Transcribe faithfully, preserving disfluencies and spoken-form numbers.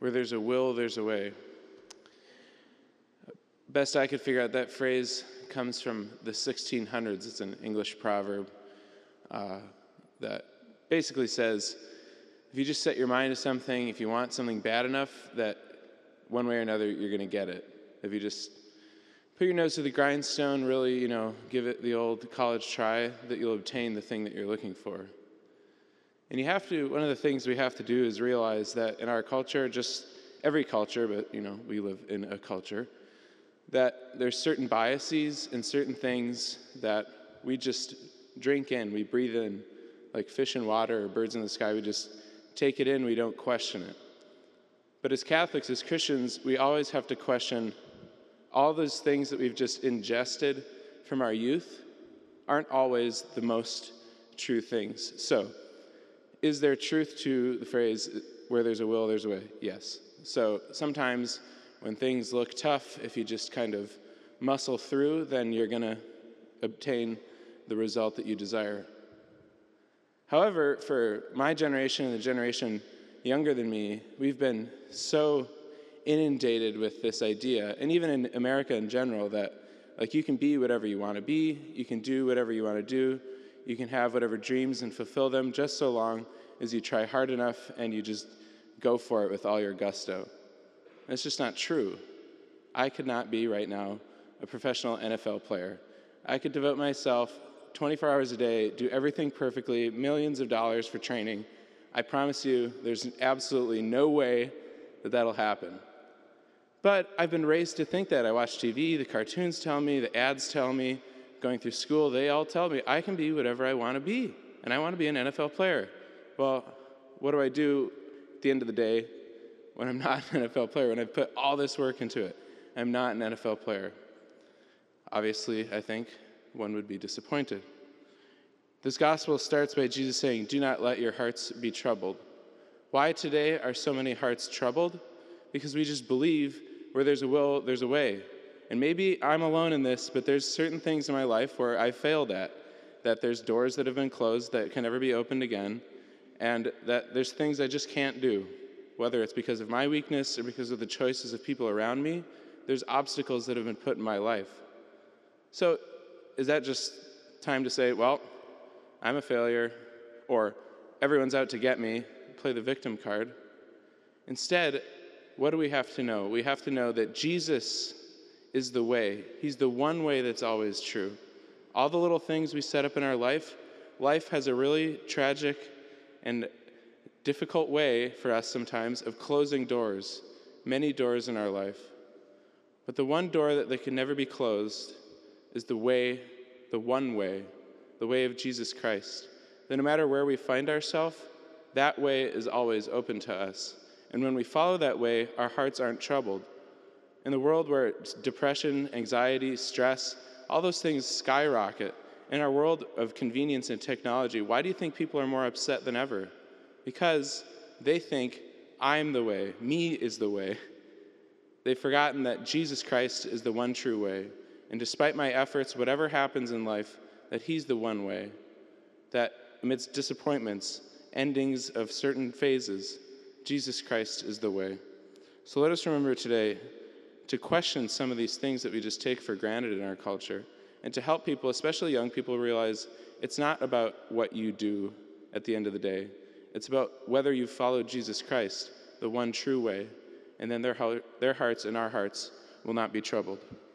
Where there's a will, there's a way. Best I could figure out, that phrase comes from the sixteen hundreds. It's an English proverb uh, that basically says, if you just set your mind to something, if you want something bad enough, that one way or another you're going to get it. If you just put your nose to the grindstone, really, you know, give it the old college try, that you'll obtain the thing that you're looking for. And you have to, one of the things we have to do is realize that in our culture, just every culture, but, you know, we live in a culture, that there's certain biases and certain things that we just drink in, we breathe in, like fish in water or birds in the sky. We just take it in, we don't question it. But as Catholics, as Christians, we always have to question all those things that we've just ingested from our youth aren't always the most true things. So, is there truth to the phrase, where there's a will, there's a way? Yes. So sometimes when things look tough, if you just kind of muscle through, then you're going to obtain the result that you desire. However, for my generation and the generation younger than me, we've been so inundated with this idea, and even in America in general, that like you can be whatever you want to be, you can do whatever you want to do, you can have whatever dreams and fulfill them just so long as you try hard enough and you just go for it with all your gusto. It's just not true. I could not be right now a professional N F L player. I could devote myself twenty-four hours a day, do everything perfectly, millions of dollars for training. I promise you, there's absolutely no way that that'll happen. But I've been raised to think that. I watch T V, the cartoons tell me, the ads tell me, going through school, they all tell me I can be whatever I want to be, and I want to be an N F L player. Well, what do I do at the end of the day when I'm not an N F L player, when I've put all this work into it? I'm not an N F L player. Obviously, I think one would be disappointed. This gospel starts by Jesus saying, "Do not let your hearts be troubled." Why today are so many hearts troubled? Because we just believe where there's a will, there's a way. And maybe I'm alone in this, but there's certain things in my life where I failed at, that there's doors that have been closed that can never be opened again, and that there's things I just can't do. Whether it's because of my weakness or because of the choices of people around me, there's obstacles that have been put in my life. So is that just time to say, well, I'm a failure, or everyone's out to get me, play the victim card? Instead, what do we have to know? We have to know that Jesus is the way. He's the one way that's always true. All the little things we set up in our life, life has a really tragic and difficult way for us sometimes of closing doors, many doors in our life. But the one door that, that can never be closed is the way, the one way, the way of Jesus Christ. That no matter where we find ourselves, that way is always open to us. And when we follow that way, our hearts aren't troubled. In the world where depression, anxiety, stress, all those things skyrocket, in our world of convenience and technology, why do you think people are more upset than ever? Because they think, I'm the way, me is the way. They've forgotten that Jesus Christ is the one true way. And despite my efforts, whatever happens in life, that he's the one way. That amidst disappointments, endings of certain phases, Jesus Christ is the way. So let us remember today to question some of these things that we just take for granted in our culture, and to help people, especially young people, realize it's not about what you do at the end of the day. It's about whether you follow Jesus Christ, the one true way, and then their, their hearts and our hearts will not be troubled.